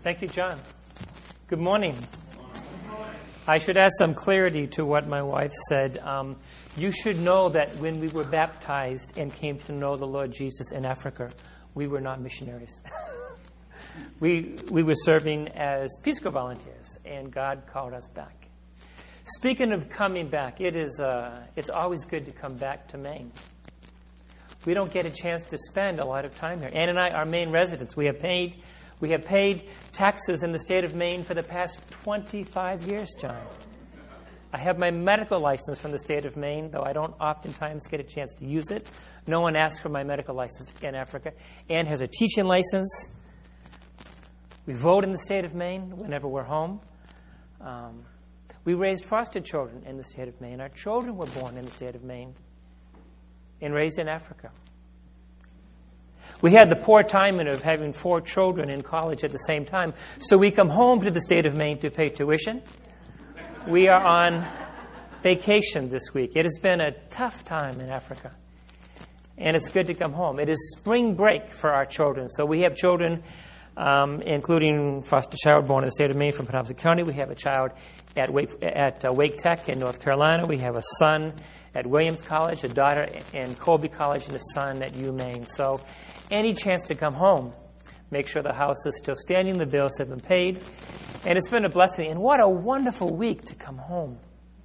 Thank you, John. Good morning. I should add some clarity to what my wife said. You should know that when we were baptized and came to know the Lord Jesus in Africa, we were not missionaries. we were serving as Peace Corps volunteers, and God called us back. Speaking of coming back, it's always good to come back to Maine. We don't get a chance to spend a lot of time here. Ann and I are Maine residents. We have paid taxes in the state of Maine for the past 25 years, John. I have my medical license from the state of Maine, though I don't oftentimes get a chance to use it. No one asks for my medical license in Africa. Ann has a teaching license. We vote in the state of Maine whenever we're home. We raised foster children in the state of Maine. Our children were born in the state of Maine and raised in Africa. We had the poor timing of having 4 children in college at the same time, so we come home to the state of Maine to pay tuition. We are on vacation this week. It has been a tough time in Africa, and it's good to come home. It is spring break for our children, so we have children, including foster child born in the state of Maine from Penobscot County. We have a child at Wake Tech in North Carolina. We have a son at Williams College, a daughter in Colby College, and a son at UMaine. So any chance to come home, make sure the house is still standing, the bills have been paid, and it's been a blessing. And what a wonderful week to come home.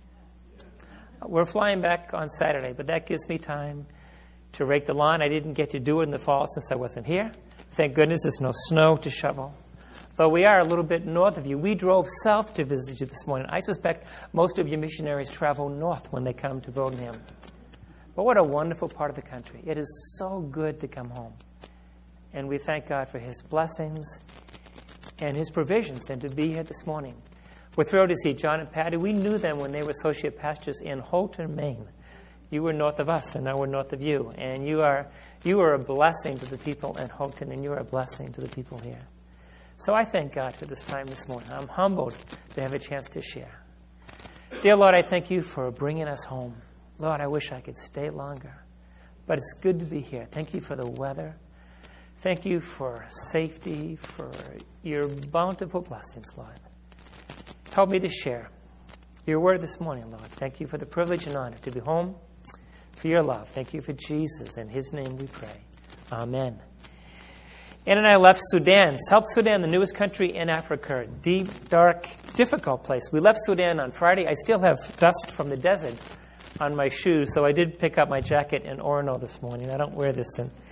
We're flying back on Saturday, but that gives me time to rake the lawn. I didn't get to do it in the fall since I wasn't here. Thank goodness there's no snow to shovel. But we are a little bit north of you. We drove south to visit you this morning. I suspect most of you missionaries travel north when they come to Bodenham. But what a wonderful part of the country. It is so good to come home. And we thank God for His blessings and His provisions and to be here this morning. We're thrilled to see John and Patty. We knew them when they were associate pastors in Holton, Maine. You were north of us, and now we're north of you. And you are a blessing to the people in Holton, and you are a blessing to the people here. So I thank God for this time this morning. I'm humbled to have a chance to share. Dear Lord, I thank you for bringing us home. Lord, I wish I could stay longer, but it's good to be here. Thank you for the weather. Thank you for safety, for your bountiful blessings, Lord. Help me to share your word this morning, Lord. Thank you for the privilege and honor to be home, for your love. Thank you for Jesus. In His name we pray. Amen. Ann and I left Sudan, South Sudan, the newest country in Africa. Deep, dark, difficult place. We left Sudan on Friday. I still have dust from the desert on my shoes, so I did pick up my jacket in Orono this morning. I don't wear this.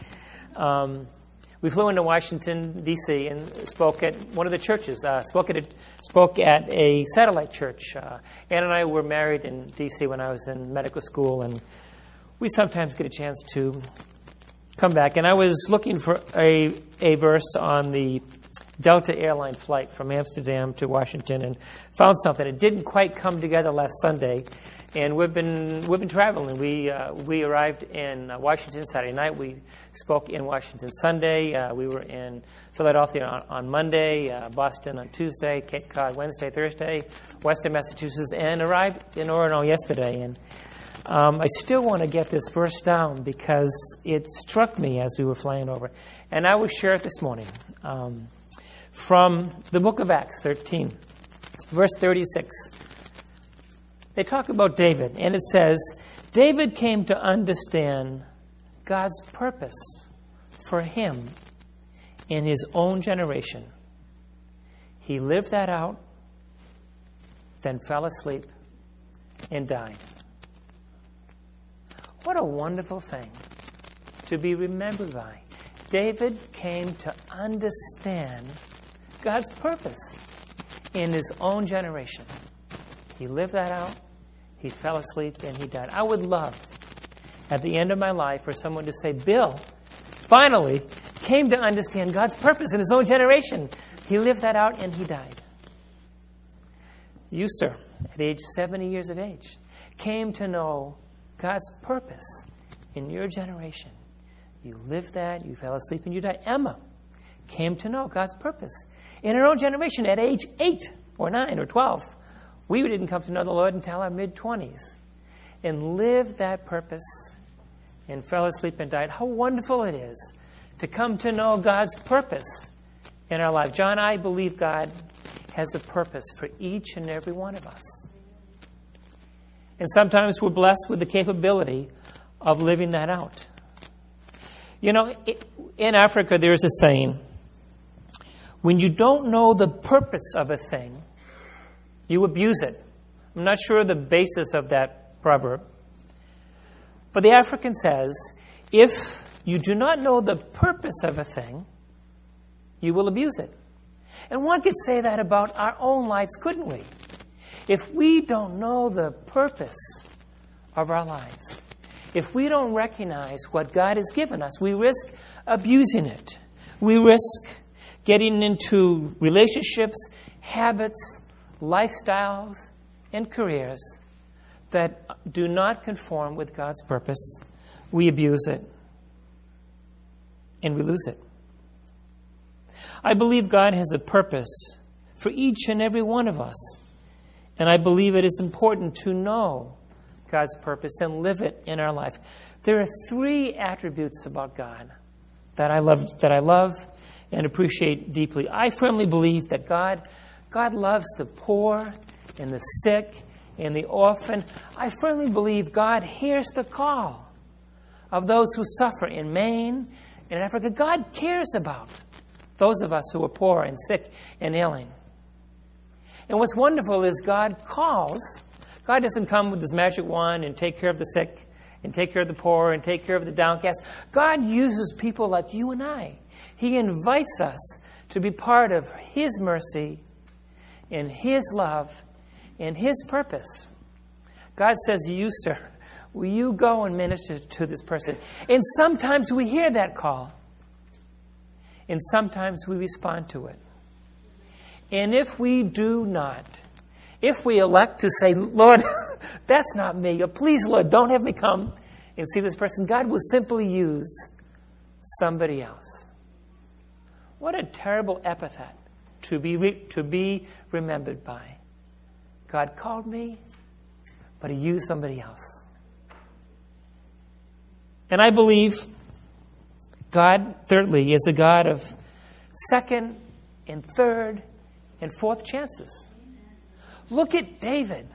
We flew into Washington, D.C., and spoke at one of the churches. Spoke at a satellite church. Ann and I were married in D.C. when I was in medical school, and we sometimes get a chance to come back. And I was looking for a verse on the Delta airline flight from Amsterdam to Washington and found something. It didn't quite come together last Sunday, and we've been traveling. We arrived in Washington Saturday night. We spoke in Washington Sunday. We were in Philadelphia on Monday, Boston on Tuesday, Cape Cod Wednesday, Thursday, Western Massachusetts, and arrived in Orono yesterday. And I still want to get this verse down because it struck me as we were flying over. And I will share it this morning from the book of Acts 13, verse 36. They talk about David, and it says, David came to understand God's purpose for him in his own generation. He lived that out, then fell asleep and died. What a wonderful thing to be remembered by. David came to understand God's purpose in his own generation. He lived that out, he fell asleep, and he died. I would love, at the end of my life, for someone to say, Bill finally came to understand God's purpose in his own generation. He lived that out, and he died. You, sir, at age 70 years of age, came to know God's purpose in your generation. You lived that, you fell asleep, and you died. Emma came to know God's purpose in her own generation at age 8 or 9 or 12. We didn't come to know the Lord until our mid-20s and lived that purpose and fell asleep and died. How wonderful it is to come to know God's purpose in our life. John, I believe God has a purpose for each and every one of us. And sometimes we're blessed with the capability of living that out. You know, in Africa, there's a saying, when you don't know the purpose of a thing, you abuse it. I'm not sure the basis of that proverb. But the African says, if you do not know the purpose of a thing, you will abuse it. And one could say that about our own lives, couldn't we? If we don't know the purpose of our lives, if we don't recognize what God has given us, we risk abusing it. We risk getting into relationships, habits, lifestyles, and careers that do not conform with God's purpose. We abuse it, and we lose it. I believe God has a purpose for each and every one of us, and I believe it is important to know God's purpose and live it in our life. There are 3 attributes about God that I love and appreciate deeply. I firmly believe that God loves the poor and the sick and the orphan. I firmly believe God hears the call of those who suffer in Maine and Africa. God cares about those of us who are poor and sick and ailing. And what's wonderful is God calls. God doesn't come with his magic wand and take care of the sick and take care of the poor and take care of the downcast. God uses people like you and I. He invites us to be part of his mercy and his love and his purpose. God says, you, sir, will you go and minister to this person? And sometimes we hear that call. And sometimes we respond to it. And if we do not, if we elect to say, Lord, that's not me, or please, Lord, don't have me come and see this person, God will simply use somebody else. What a terrible epithet to be remembered by. God called me, but he used somebody else. And I believe God, thirdly, is a God of second and third and fourth chances. Look at David.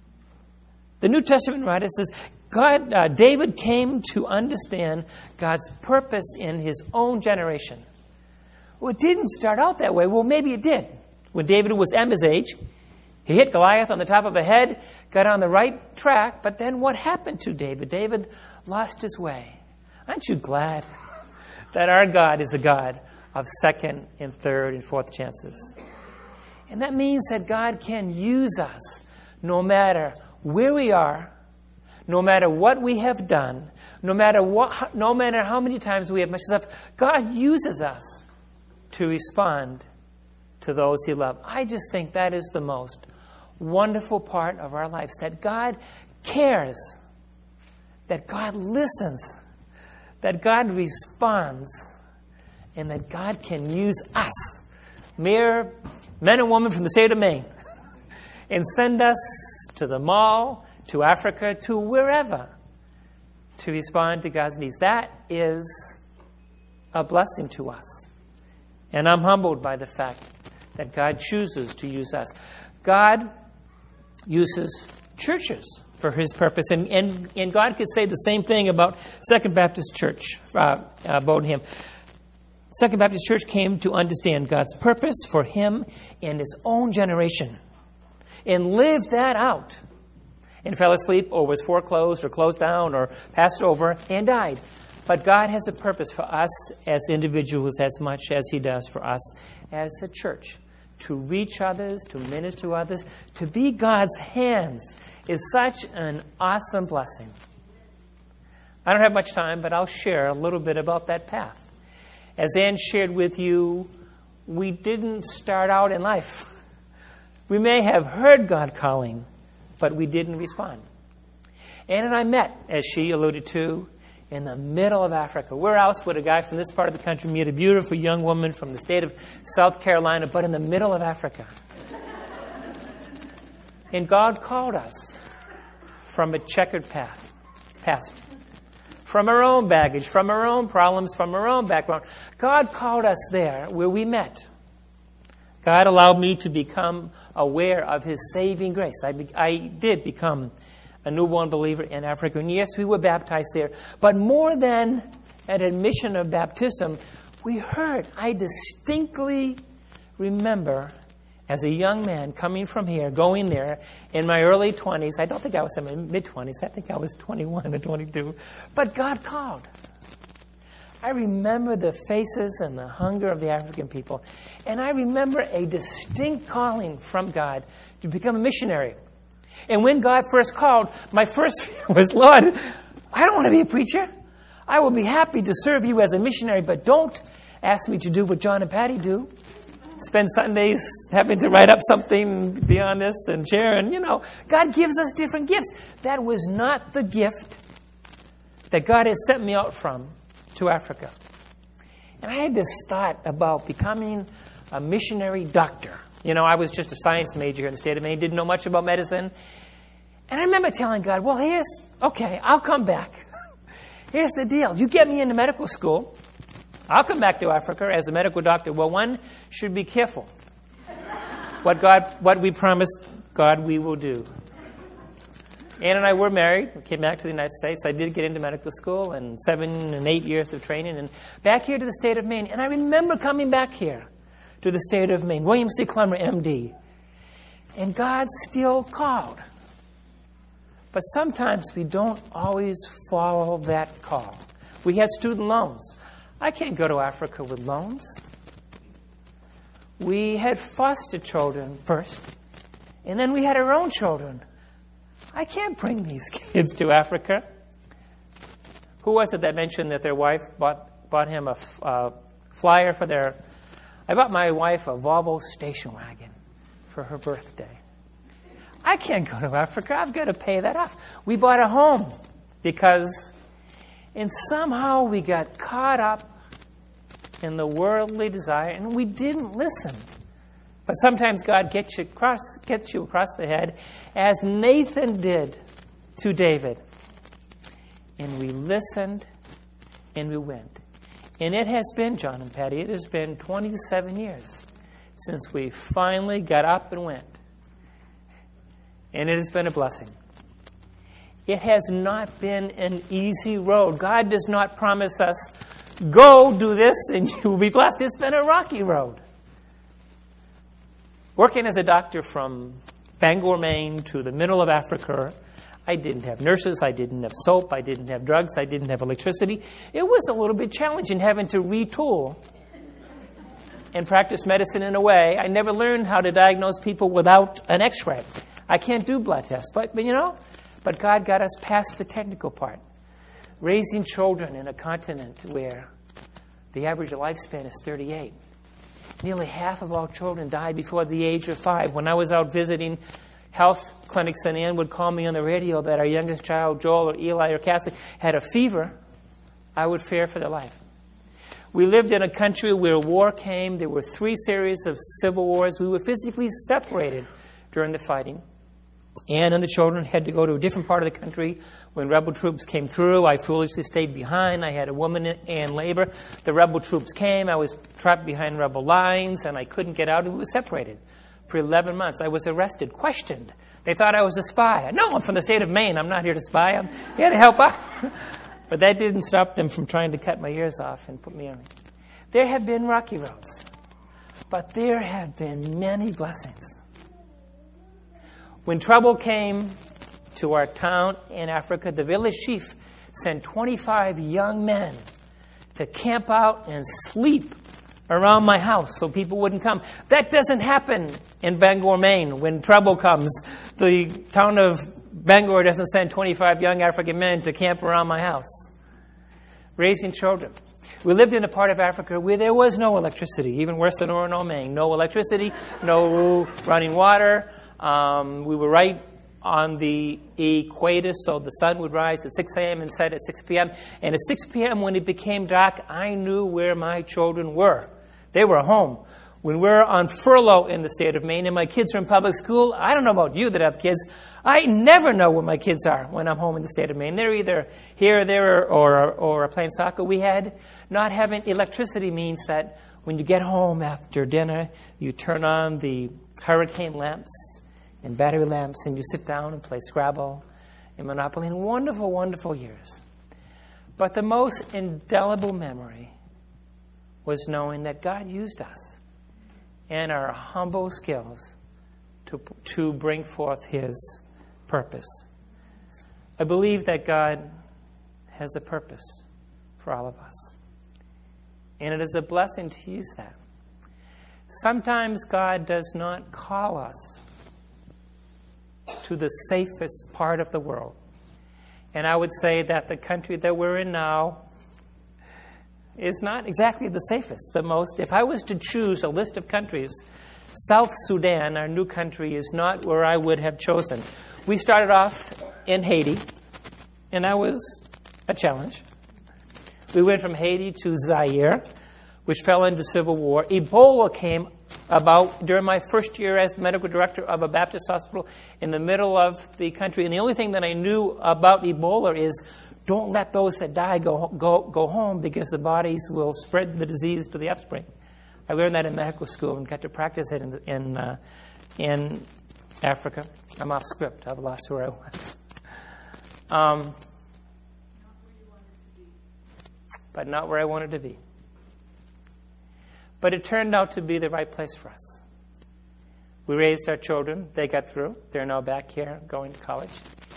The New Testament writer says, David came to understand God's purpose in his own generation. Well, it didn't start out that way. Well, maybe it did. When David was Emma's age, he hit Goliath on the top of the head, got on the right track, but then what happened to David? David lost his way. Aren't you glad that our God is a God of second and third and fourth chances? And that means that God can use us no matter where we are, no matter what we have done, no matter how many times we have messed up. God uses us to respond to those he loves. I just think that is the most wonderful part of our lives, that God cares, that God listens, that God responds, and that God can use us, mere men and women from the state of Maine, and send us to the mall, to Africa, to wherever, to respond to God's needs. That is a blessing to us. And I'm humbled by the fact that God chooses to use us. God uses churches for his purpose. And God could say the same thing about Second Baptist Church, Bowdenham. Second Baptist Church came to understand God's purpose for him and his own generation and lived that out, and fell asleep or was foreclosed or closed down or passed over and died. But God has a purpose for us as individuals as much as he does for us as a church. To reach others, to minister to others, to be God's hands is such an awesome blessing. I don't have much time, but I'll share a little bit about that path. As Ann shared with you, we didn't start out in life. We may have heard God calling, but we didn't respond. Ann and I met, as she alluded to, in the middle of Africa. Where else would a guy from this part of the country meet a beautiful young woman from the state of South Carolina, but in the middle of Africa? And God called us from a checkered past, from our own baggage, from our own problems, from our own background. God called us there where we met God allowed me to become aware of His saving grace. I did become a newborn believer in Africa. And yes, we were baptized there. But more than an admission of baptism, I distinctly remember as a young man coming from here, going there in my early 20s. I don't think I was in my mid-20s. I think I was 21 or 22. But God called. I remember the faces and the hunger of the African people. And I remember a distinct calling from God to become a missionary. And when God first called, my first fear was, Lord, I don't want to be a preacher. I will be happy to serve you as a missionary, but don't ask me to do what John and Patty do. Spend Sundays having to write up something beyond this and share. And, God gives us different gifts. That was not the gift that God had sent me out from to Africa. And I had this thought about becoming a missionary doctor. I was just a science major here in the state of Maine, didn't know much about medicine. And I remember telling God, well, I'll come back. Here's the deal. You get me into medical school, I'll come back to Africa as a medical doctor. Well, one should be careful. What we promised God we will do. Ann and I were married. We came back to the United States. I did get into medical school and 7 and 8 years of training. And back here to the state of Maine. And I remember coming back here to the state of Maine. William C. Clemmer, M.D. And God still called. But sometimes we don't always follow that call. We had student loans. I can't go to Africa with loans. We had foster children first, and then we had our own children. I can't bring these kids to Africa. Who was it that mentioned that their wife bought him a flyer for their... I bought my wife a Volvo station wagon for her birthday. I can't go to Africa. I've got to pay that off. We bought a home because... And somehow we got caught up in the worldly desire, and we didn't listen. But sometimes God gets you across the head, as Nathan did to David. And we listened, and we went. And it has been, John and Patty, it has been 27 years since we finally got up and went. And it has been a blessing. It has not been an easy road. God does not promise us, go do this and you will be blessed. It's been a rocky road. Working as a doctor from Bangor, Maine to the middle of Africa, I didn't have nurses, I didn't have soap, I didn't have drugs, I didn't have electricity. It was a little bit challenging having to retool and practice medicine in a way. I never learned how to diagnose people without an x-ray. I can't do blood tests, but God got us past the technical part. Raising children in a continent where the average lifespan is 38. Nearly half of all children die before the age of 5. When I was out visiting health clinics, and Ann would call me on the radio that our youngest child, Joel or Eli or Cassie, had a fever, I would fear for their life. We lived in a country where war came. There were 3 series of civil wars. We were physically separated during the fighting. Ann and the children had to go to a different part of the country. When rebel troops came through, I foolishly stayed behind. I had a woman in labor. The rebel troops came. I was trapped behind rebel lines, and I couldn't get out. We were separated for 11 months. I was arrested, questioned. They thought I was a spy. No, I'm from the state of Maine. I'm not here to spy. I'm here to help out. But that didn't stop them from trying to cut my ears off and put me on. There have been rocky roads, but there have been many blessings. When trouble came to our town in Africa, the village chief sent 25 young men to camp out and sleep around my house so people wouldn't come. That doesn't happen in Bangor, Maine. When trouble comes, the town of Bangor doesn't send 25 young African men to camp around my house. Raising children. We lived in a part of Africa where there was no electricity, even worse than Orono, Maine. No electricity, no running water. We were right on the equator, so the sun would rise at 6 a.m. and set at 6 p.m. And at 6 p.m., when it became dark, I knew where my children were. They were home. When we're on furlough in the state of Maine and my kids are in public school, I don't know about you that have kids, I never know where my kids are when I'm home in the state of Maine. They're either here, there, or playing soccer. Not having electricity means that when you get home after dinner, you turn on the hurricane lamps and battery lamps and you sit down and play Scrabble and Monopoly, and wonderful, wonderful years. But the most indelible memory was knowing that God used us and our humble skills to bring forth His purpose. I believe that God has a purpose for all of us. And it is a blessing to use that. Sometimes God does not call us to the safest part of the world. And I would say that the country that we're in now is not exactly the safest, the most. If I was to choose a list of countries, South Sudan, our new country, is not where I would have chosen. We started off in Haiti, and that was a challenge. We went from Haiti to Zaire, which fell into civil war. Ebola came about during my first year as the medical director of a Baptist hospital in the middle of the country. And the only thing that I knew about Ebola is don't let those that die go home because the bodies will spread the disease to the offspring. I learned that in medical school and got to practice it in Africa. I'm off script. I've lost where I was. But not where I wanted to be. But it turned out to be the right place for us. We raised our children. They got through. They're now back here going to college.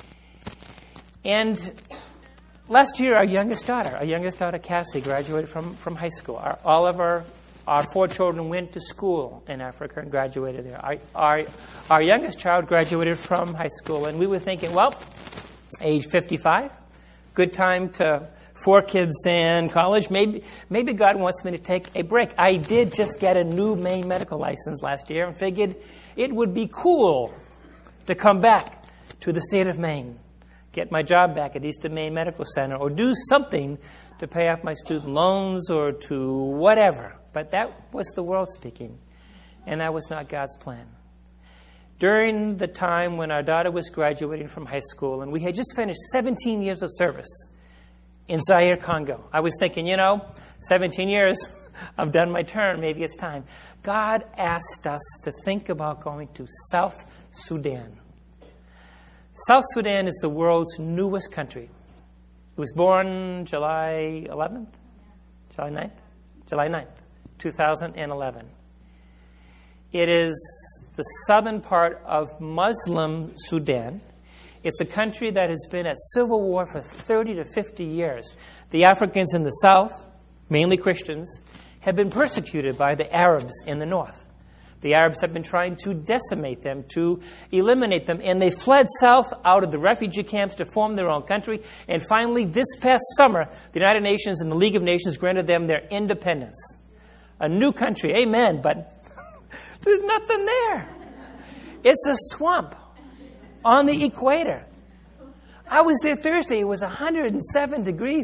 And last year, our youngest daughter, Cassie, graduated from high school. All of our 4 children went to school in Africa and graduated there. Our youngest child graduated from high school, and we were thinking, well, age 55, good time to 4 kids in college. Maybe God wants me to take a break. I did just get a new Maine medical license last year and figured it would be cool to come back to the state of Maine, get my job back at Eastern Maine Medical Center, or do something to pay off my student loans or to whatever. But that was the world speaking, and that was not God's plan. During the time when our daughter was graduating from high school, and we had just finished 17 years of service in Zaire, Congo, I was thinking, 17 years, I've done my term, maybe it's time. God asked us to think about going to South Sudan. South Sudan is the world's newest country. It was born July 9th, 2011. It is the southern part of Muslim Sudan. It's a country that has been at civil war for 30 to 50 years. The Africans in the south, mainly Christians, have been persecuted by the Arabs in the north. The Arabs have been trying to decimate them, to eliminate them, and they fled south out of the refugee camps to form their own country. And finally, this past summer, the United Nations and the League of Nations granted them their independence. A new country, amen, but there's nothing there. It's a swamp on the equator. I was there Thursday. It was 107 degrees.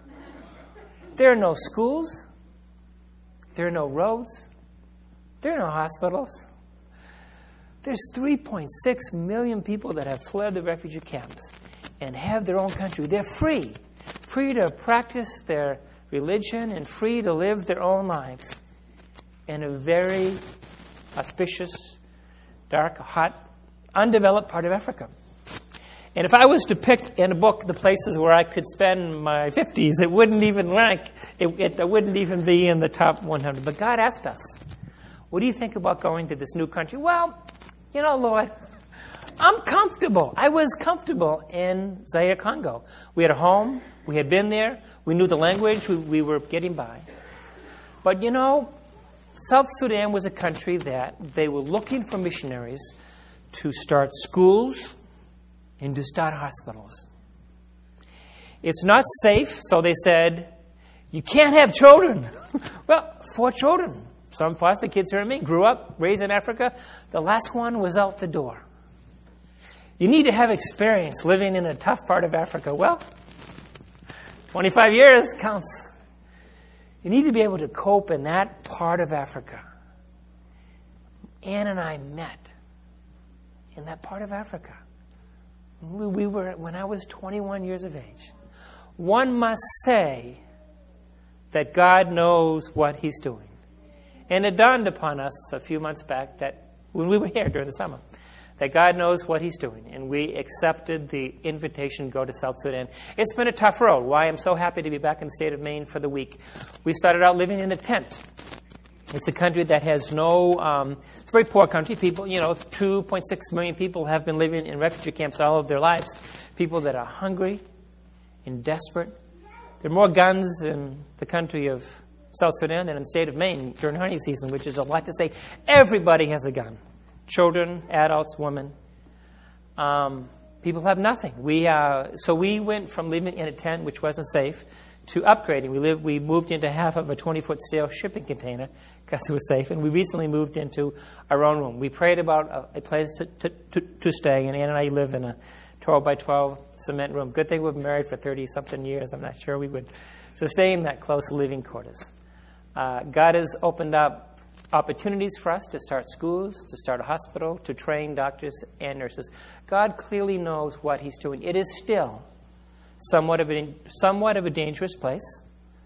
There are no schools. There are no roads. There are no hospitals. There's 3.6 million people that have fled the refugee camps and have their own country. They're free to practice their religion and free to live their own lives in a very auspicious, dark, hot, undeveloped part of Africa. And if I was to pick in a book the places where I could spend my 50s, it wouldn't even rank. It wouldn't even be in the top 100. But God asked us, what do you think about going to this new country? Well, Lord, I'm comfortable. I was comfortable in Zaire, Congo. We had a home. We had been there. We knew the language. We were getting by. But, South Sudan was a country that they were looking for missionaries to start schools and to start hospitals. It's not safe, so they said, you can't have children. Well, 4 children. Some foster kids here in Maine grew up, raised in Africa. The last one was out the door. You need to have experience living in a tough part of Africa. Well, 25 years counts. You need to be able to cope in that part of Africa Ann and I met in that part of Africa. We were when I was 21 years of age. One must say that God knows what he's doing. And it dawned upon us a few months back that when we were here during the summer, that God knows what he's doing. And we accepted the invitation to go to South Sudan. It's been a tough road. Why I'm so happy to be back in the state of Maine for the week. We started out living in a tent. It's a country that has no, it's a very poor country. People, 2.6 million people have been living in refugee camps all of their lives. People that are hungry and desperate. There are more guns in the country of South Sudan than in the state of Maine during hunting season, which is a lot to say. Everybody has a gun. Children, adults, women. People have nothing. So we went from living in a tent, which wasn't safe, to upgrading. We moved into half of a 20-foot steel shipping container because it was safe, and we recently moved into our own room. We prayed about a place to stay, and Ann and I live in a 12-by-12 cement room. Good thing we've been married for 30-something years. I'm not sure we would sustain that close living quarters. God has opened up opportunities for us to start schools, to start a hospital, to train doctors and nurses. God clearly knows what he's doing. It is still somewhat of a dangerous place.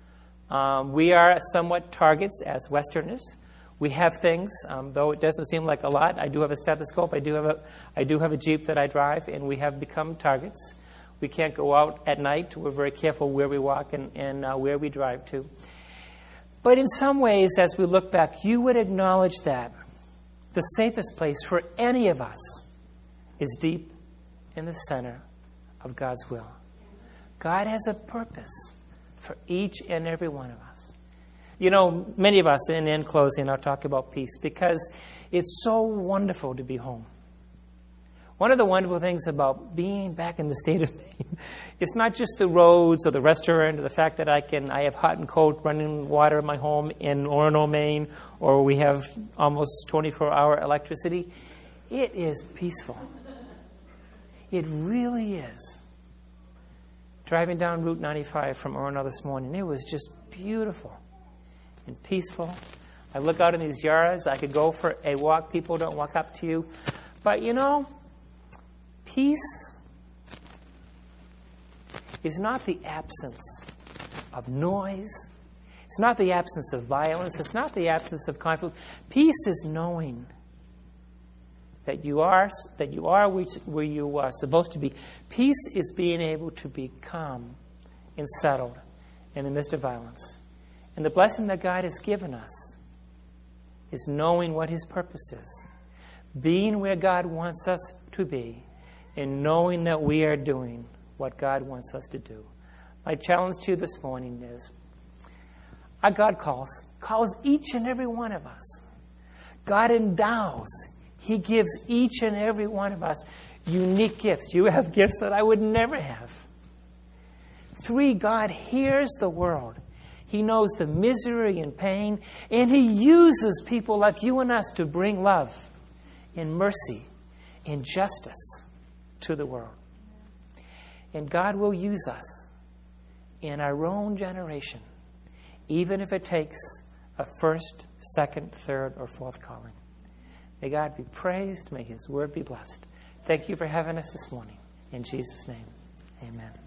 We are somewhat targets as Westerners. We have things, though it doesn't seem like a lot. I do have a stethoscope. I do have a Jeep that I drive, and we have become targets. We can't go out at night. We're very careful where we walk and where we drive to. But in some ways, as we look back, you would acknowledge that the safest place for any of us is deep in the center of God's will. God has a purpose for each and every one of us. Many of us, and in closing, I'll talk about peace, because it's so wonderful to be home. One of the wonderful things about being back in the state of Maine, it's not just the roads or the restaurant or the fact that I have hot and cold running water in my home in Orono, Maine, or we have almost 24-hour electricity. It is peaceful. It really is. Driving down Route 95 from Orono this morning, it was just beautiful and peaceful. I look out in these yards. I could go for a walk. People don't walk up to you. But, peace is not the absence of noise. It's not the absence of violence. It's not the absence of conflict. Peace is knowing that you are where you are supposed to be. Peace is being able to be calm and settled in the midst of violence. And the blessing that God has given us is knowing what his purpose is, being where God wants us to be, and knowing that we are doing what God wants us to do. My challenge to you this morning is, our God calls each and every one of us. God endows. He gives each and every one of us unique gifts. You have gifts that I would never have. 3, God hears the world. He knows the misery and pain, and he uses people like you and us to bring love and mercy and justice to the world. And God will use us in our own generation, even if it takes a first, second, third, or fourth calling. May God be praised. May his word be blessed. Thank you for having us this morning. In Jesus' name, amen.